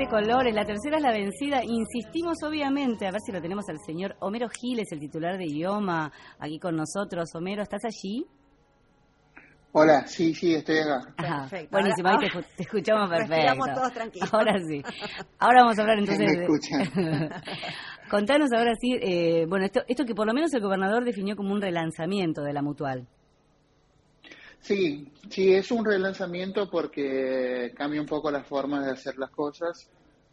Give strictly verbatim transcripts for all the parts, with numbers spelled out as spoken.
siete colores, la tercera es la vencida. Insistimos obviamente, a ver si lo tenemos al señor Homero Giles, el titular de idioma, aquí con nosotros. Homero, ¿estás allí? Hola, sí, sí, estoy acá. Ajá, Perfecto. buenísimo, Ahora, ahí te, te escuchamos perfecto. Respiramos todos tranquilos. Ahora sí. Ahora vamos a hablar entonces Me de... escuchan. Contanos ahora sí, eh, bueno, esto, esto que por lo menos el gobernador definió como un relanzamiento de la Mutual. Sí, sí, es un relanzamiento porque cambia un poco la forma de hacer las cosas,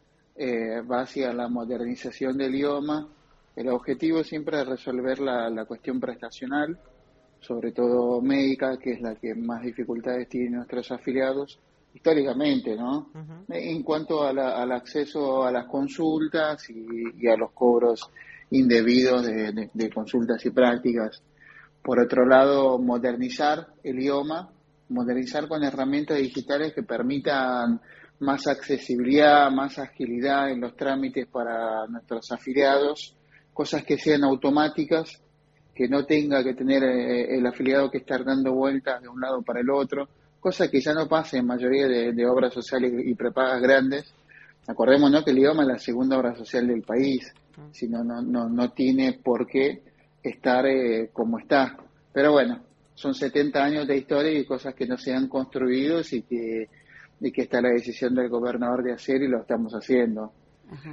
eh, va hacia la modernización del idioma. El objetivo siempre es resolver la, la cuestión prestacional, sobre todo médica, que es la que más dificultades tienen nuestros afiliados, históricamente, ¿no? Uh-huh. En cuanto a la, al acceso a las consultas y, y a los cobros indebidos de, de, de consultas y prácticas. Por otro lado, modernizar el idioma, modernizar con herramientas digitales que permitan más accesibilidad, más agilidad en los trámites para nuestros afiliados, cosas que sean automáticas, que no tenga que tener eh, el afiliado que estar dando vueltas de un lado para el otro, cosa que ya no pasa en mayoría de, de obras sociales y prepagas grandes. Acordémonos que el idioma es la segunda obra social del país, si no, no, no, no tiene por qué estar eh, como está. Pero bueno, son setenta años de historia y cosas que no se han construido y que, y que está la decisión del gobernador de hacer y lo estamos haciendo. Ajá.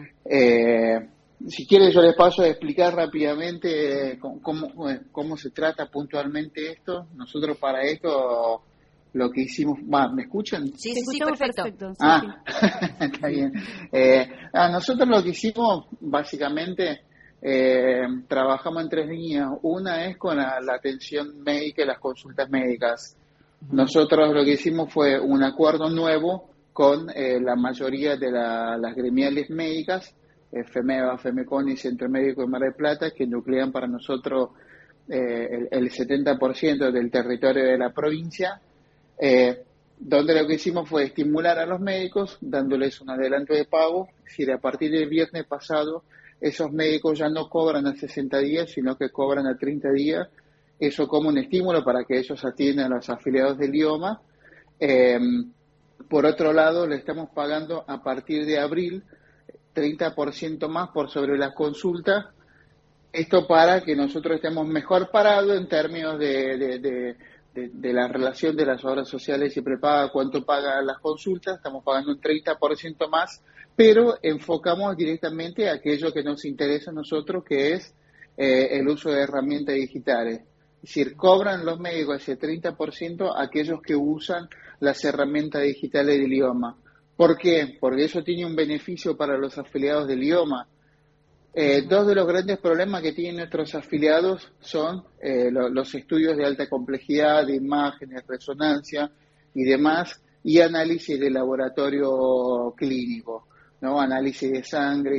Eh, si quieres yo les paso a explicar rápidamente eh, cómo, cómo, eh, cómo se trata puntualmente esto. Nosotros para esto lo que hicimos... ¿Va, ¿Me escuchan? Sí, Te sí, sí, escuchamos perfecto. perfecto. Sí, Ah, sí. está bien. Eh, ah, nosotros lo que hicimos, básicamente, eh, trabajamos en tres líneas. Una es con la, la atención médica y las consultas médicas. Nosotros lo que hicimos fue un acuerdo nuevo con eh, la mayoría de la, las gremiales médicas, eh, FEMEVA, FEMECON y Centro Médico de Mar del Plata, que nuclean para nosotros eh, el, el setenta por ciento del territorio de la provincia. Eh, donde lo que hicimos fue estimular a los médicos dándoles un adelanto de pago. Es decir, a partir del viernes pasado esos médicos ya no cobran a sesenta días, sino que cobran a treinta días, eso como un estímulo para que ellos atiendan a los afiliados del idioma. Eh, por otro lado, le estamos pagando a partir de abril treinta por ciento más por sobre las consultas, esto para que nosotros estemos mejor parados en términos de, de, de De, de la relación de las obras sociales y prepaga, cuánto pagan las consultas, estamos pagando un treinta por ciento más, pero enfocamos directamente a aquello que nos interesa a nosotros, que es eh, el uso de herramientas digitales. Es decir, cobran los médicos ese treinta por ciento aquellos que usan las herramientas digitales del idioma. ¿Por qué? Porque eso tiene un beneficio para los afiliados del idioma. Eh, dos de los grandes problemas que tienen nuestros afiliados son eh, lo, los estudios de alta complejidad, de imágenes, resonancia y demás, y análisis de laboratorio clínico, ¿no? Análisis de sangre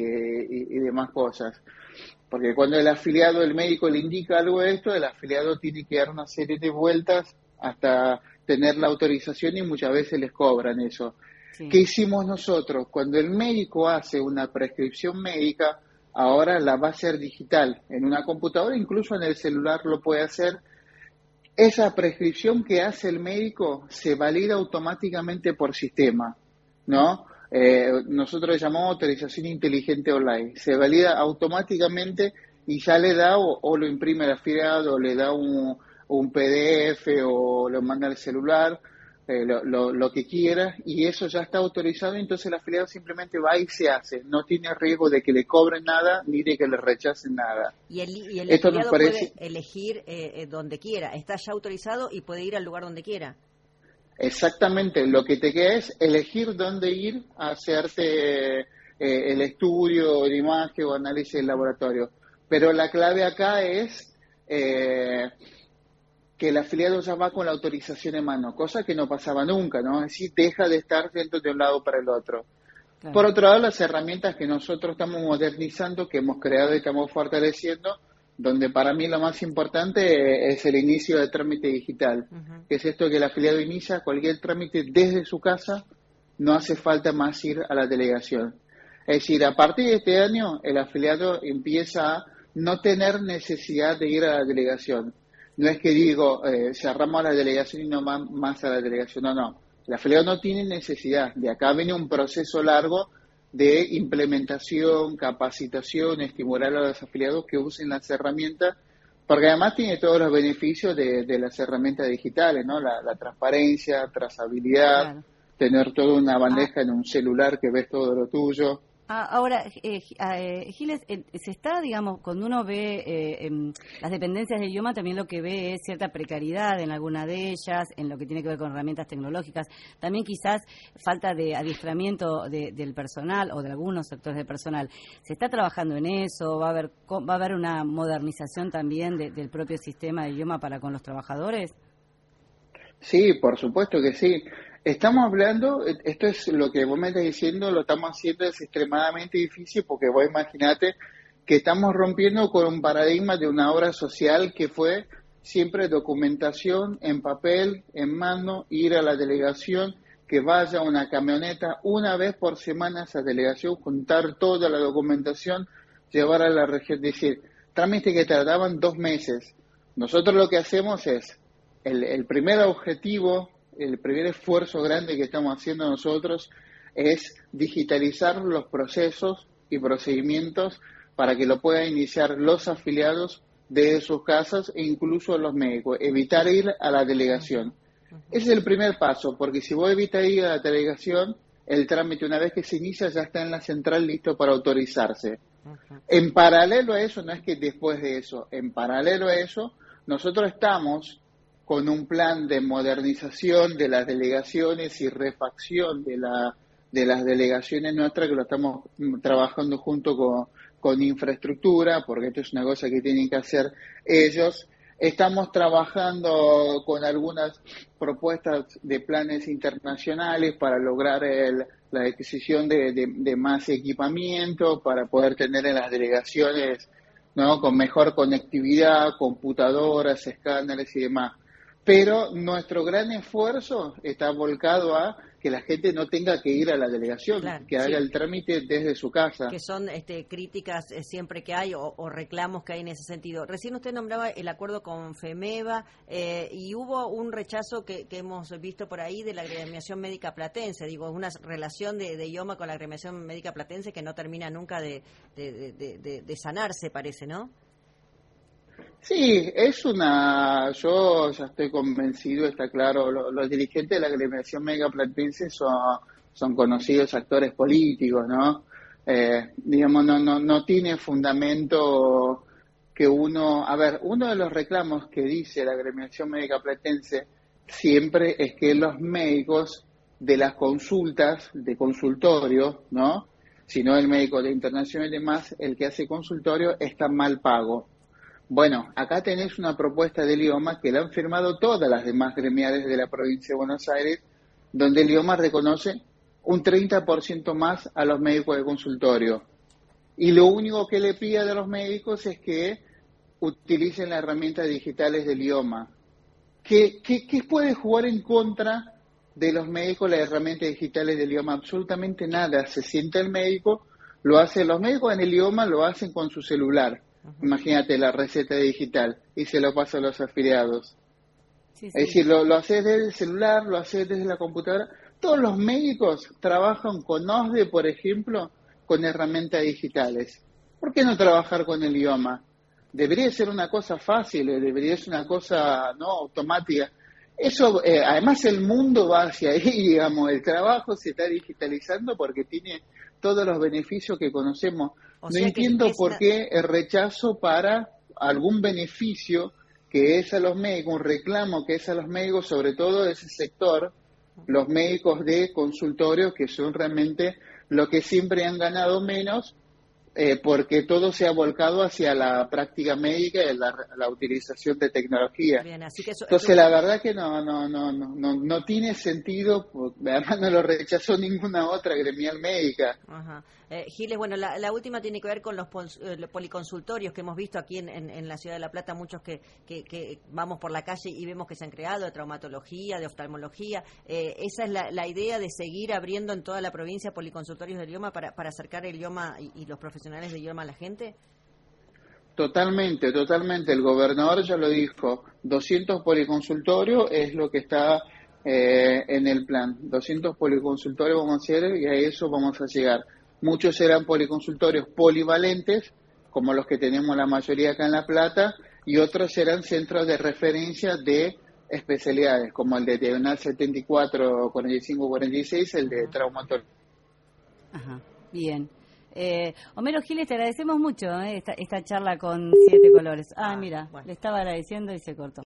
y, y, y demás cosas. Porque cuando el afiliado, el médico le indica algo de esto, el afiliado tiene que dar una serie de vueltas hasta tener la autorización y muchas veces les cobran eso. Sí. ¿Qué hicimos nosotros? Cuando el médico hace una prescripción médica, ahora la va a hacer digital, en una computadora, incluso en el celular lo puede hacer. Esa prescripción que hace el médico se valida automáticamente por sistema, ¿no? Eh, nosotros le llamamos autorización inteligente online. Se valida automáticamente y ya le da o, o lo imprime el afiliado, o le da un, un P D F o lo manda al celular. Eh, lo, lo, lo que quiera, y eso ya está autorizado, entonces el afiliado simplemente va y se hace, no tiene riesgo de que le cobren nada ni de que le rechacen nada. Y el, y el Esto afiliado nos parece... puede elegir eh, eh, donde quiera, está ya autorizado y puede ir al lugar donde quiera. Exactamente, lo que te queda es elegir dónde ir a hacerte eh, el estudio de imagen o análisis del laboratorio, pero la clave acá es eh, que el afiliado ya va con la autorización en mano, cosa que no pasaba nunca, ¿no? Es decir, deja de estar dentro de un lado para el otro. Claro. Por otro lado, las herramientas que nosotros estamos modernizando, que hemos creado y estamos fortaleciendo, donde para mí lo más importante es el inicio del trámite digital, uh-huh. que es esto que el afiliado inicia cualquier trámite desde su casa, no hace falta más ir a la delegación. Es decir, a partir de este año, el afiliado empieza a no tener necesidad de ir a la delegación. No es que digo, eh, cerramos la delegación y no más a la delegación, no, no. El afiliado no tiene necesidad. De acá viene un proceso largo de implementación, capacitación, estimular a los afiliados que usen las herramientas, porque además tiene todos los beneficios de, de las herramientas digitales, ¿no? La, la transparencia, trazabilidad, claro. Tener toda una bandeja ah. en un celular que ves todo lo tuyo. Ah, ahora, eh, eh, Giles, eh, se está, digamos, cuando uno ve eh, eh, las dependencias del idioma, también lo que ve es cierta precariedad en alguna de ellas, en lo que tiene que ver con herramientas tecnológicas, también quizás falta de adiestramiento de, del personal o de algunos sectores del personal. ¿Se está trabajando en eso? ¿Va a haber, va a haber una modernización también de, del propio sistema de idioma para con los trabajadores? Sí, por supuesto que sí. Estamos hablando, esto es lo que vos me estás diciendo, lo estamos haciendo, es extremadamente difícil porque vos imaginate que estamos rompiendo con un paradigma de una obra social que fue siempre documentación en papel, en mano, ir a la delegación, que vaya una camioneta una vez por semana a esa delegación, juntar toda la documentación, llevar a la región, es decir, trámites que tardaban dos meses. Nosotros lo que hacemos es, el, el primer objetivo, el primer esfuerzo grande que estamos haciendo nosotros es digitalizar los procesos y procedimientos para que lo puedan iniciar los afiliados desde sus casas e incluso los médicos, evitar ir a la delegación. Ese es el primer paso, porque si vos evitas ir a la delegación, el trámite una vez que se inicia ya está en la central listo para autorizarse. En paralelo a eso, no es que después de eso, en paralelo a eso, nosotros estamos con un plan de modernización de las delegaciones y refacción de la de las delegaciones nuestras, que lo estamos trabajando junto con, con infraestructura, porque esto es una cosa que tienen que hacer ellos. Estamos trabajando con algunas propuestas de planes internacionales para lograr el, la adquisición de, de, de más equipamiento, para poder tener en las delegaciones, ¿no?, con mejor conectividad, computadoras, escáneres y demás. Pero nuestro gran esfuerzo está volcado a que la gente no tenga que ir a la delegación, claro, que haga sí. el trámite desde su casa. Que son este, críticas eh, siempre que hay o, o reclamos que hay en ese sentido. Recién usted nombraba el acuerdo con FEMEVA eh, y hubo un rechazo que, que hemos visto por ahí de la agremiación médica platense. Digo, una relación de, de idioma con la agremiación médica platense que no termina nunca de, de, de, de, de sanarse, parece, ¿no? Sí, es una, yo ya estoy convencido, está claro, los, los dirigentes de la agremiación médica platense son, son conocidos actores políticos, ¿no? Eh, digamos, no, no, no tiene fundamento que uno, a ver, uno de los reclamos que dice la agremiación médica platense siempre es que los médicos de las consultas, de consultorio, ¿no? Si no el médico de internación y demás, el que hace consultorio está mal pago. Bueno, acá tenés una propuesta del IOMA que la han firmado todas las demás gremiales de la provincia de Buenos Aires, donde el IOMA reconoce un treinta por ciento más a los médicos de consultorio. Y lo único que le pide a los médicos es que utilicen las herramientas digitales del IOMA. ¿Qué, qué, qué puede jugar en contra de los médicos las herramientas digitales del IOMA? Absolutamente nada. Se sienta el médico, lo hacen los médicos en el IOMA, lo hacen con su celular. Imagínate la receta digital y se lo pasa a los afiliados. Sí, sí. Es decir, lo, lo haces desde el celular, lo haces desde la computadora. Todos los médicos trabajan con O S D E, por ejemplo, con herramientas digitales. ¿Por qué no trabajar con el idioma? Debería ser una cosa fácil, debería ser una cosa no automática. Eso, eh, además el mundo va hacia ahí, digamos, el trabajo se está digitalizando porque tiene todos los beneficios que conocemos. O no entiendo por la... qué el rechazo para algún beneficio que es a los médicos, un reclamo que es a los médicos, sobre todo de ese sector, los médicos de consultorio, que son realmente los que siempre han ganado menos, eh, porque todo se ha volcado hacia la práctica médica y la, la utilización de tecnología. Bien, así que eso, Entonces, eso... la verdad que no, no, no, no, no, no tiene sentido, además no lo rechazó ninguna otra gremial médica. Ajá. Eh, Giles, bueno, la, la última tiene que ver con los, pol, eh, los policonsultorios que hemos visto aquí en, en, en la ciudad de La Plata, muchos que, que, que vamos por la calle y vemos que se han creado, de traumatología, de oftalmología. Eh, esa es la, la idea de seguir abriendo en toda la provincia policonsultorios del idioma para, para acercar el idioma y, y los profesionales del idioma a la gente. Totalmente, totalmente. El gobernador ya lo dijo, doscientos policonsultorios es lo que está eh, en el plan. doscientos policonsultorios vamos a hacer y a eso vamos a llegar. Muchos serán policonsultorios polivalentes, como los que tenemos la mayoría acá en La Plata, y otros serán centros de referencia de especialidades, como el de Diagonal setenta y cuatro, cuarenta y cinco, cuarenta y seis, el de traumatología. Ajá, bien. Eh, Homero Giles, te agradecemos mucho eh, esta, esta charla con Siete Colores. Ah, mira, bueno. Le estaba agradeciendo y se cortó.